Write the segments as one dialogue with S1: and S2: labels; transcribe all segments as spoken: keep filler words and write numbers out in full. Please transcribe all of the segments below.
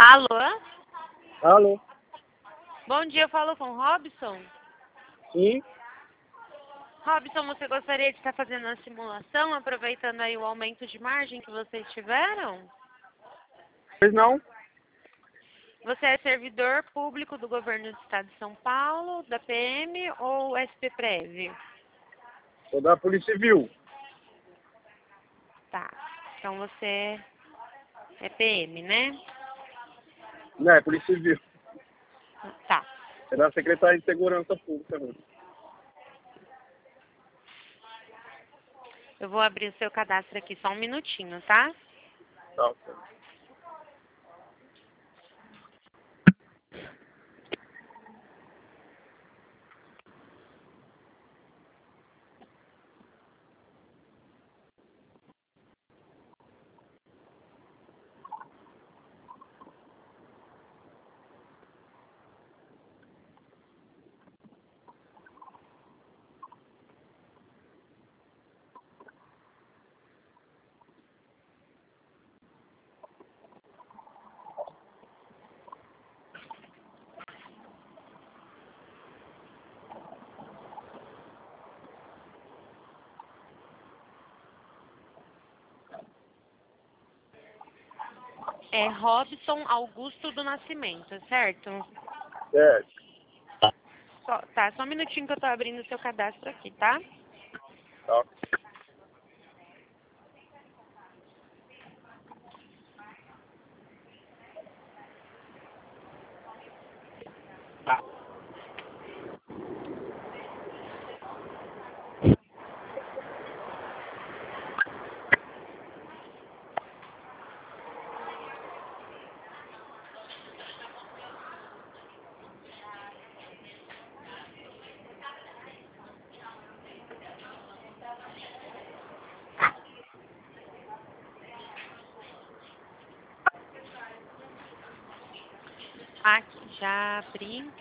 S1: Alô?
S2: Alô?
S1: Bom dia, eu falo com o Robson.
S2: Sim?
S1: Robson, você gostaria de estar fazendo a simulação, aproveitando aí o aumento de margem que vocês tiveram?
S2: Pois não?
S1: Você é servidor público do governo do estado de São Paulo, da P M ou S P Prev?
S2: Sou da Polícia Civil.
S1: Tá, então você é P M, né?
S2: Não, é Polícia Civil.
S1: Tá.
S2: É da Secretaria de Segurança Pública mesmo.
S1: Eu vou abrir o seu cadastro aqui só um minutinho, tá?
S2: Tá, ok.
S1: É Robson Augusto do Nascimento, certo?
S2: É.
S1: Só, tá, só um minutinho que eu tô abrindo o seu cadastro aqui, tá?
S2: Tá.
S1: Aqui, já abri.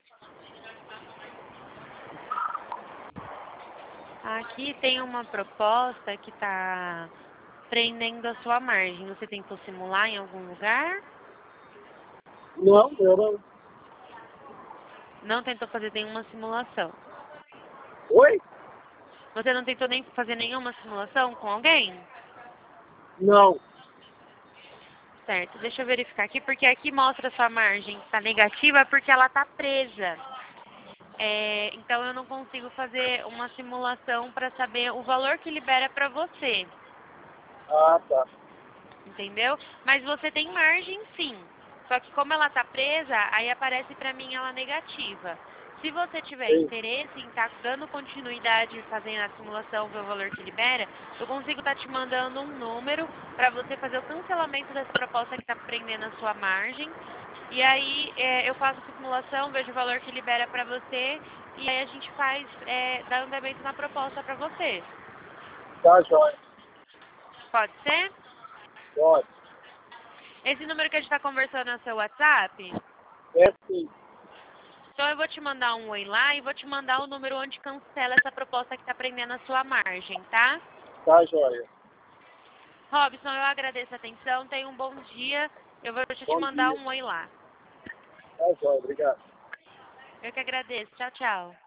S1: Aqui tem uma proposta que está prendendo a sua margem. Você tentou simular em algum lugar?
S2: Não, eu não.
S1: Não tentou fazer nenhuma simulação.
S2: Oi?
S1: Você não tentou nem fazer nenhuma simulação com alguém?
S2: Não.
S1: Certo, deixa eu verificar aqui, porque aqui mostra a sua margem está negativa porque ela está presa. É, então eu não consigo fazer uma simulação para saber o valor que libera para você,
S2: Ah, tá.
S1: entendeu? Mas você tem margem sim. Só que como ela está presa, aí aparece para mim ela negativa. Se você tiver
S2: Sim.
S1: interesse em estar dando continuidade fazendo a simulação, ver o valor que libera, eu consigo estar te mandando um número para você fazer o cancelamento dessa proposta que está prendendo a sua margem. E aí é, eu faço a simulação, vejo o valor que libera para você e aí a gente faz, é, dá andamento na proposta para você.
S2: Tá, jóia.
S1: Pode ser?
S2: Pode.
S1: Esse número que a gente está conversando é o seu WhatsApp?
S2: É sim.
S1: Então eu vou te mandar um oi lá e vou te mandar o número onde cancela essa proposta que está prendendo a sua margem, tá?
S2: Tá, jóia.
S1: Robson, eu agradeço a atenção, tenha um bom dia. Eu vou te te
S2: Bom
S1: mandar
S2: dia.
S1: um oi lá.
S2: Tá, jóia. Obrigado.
S1: Eu que agradeço. Tchau, tchau.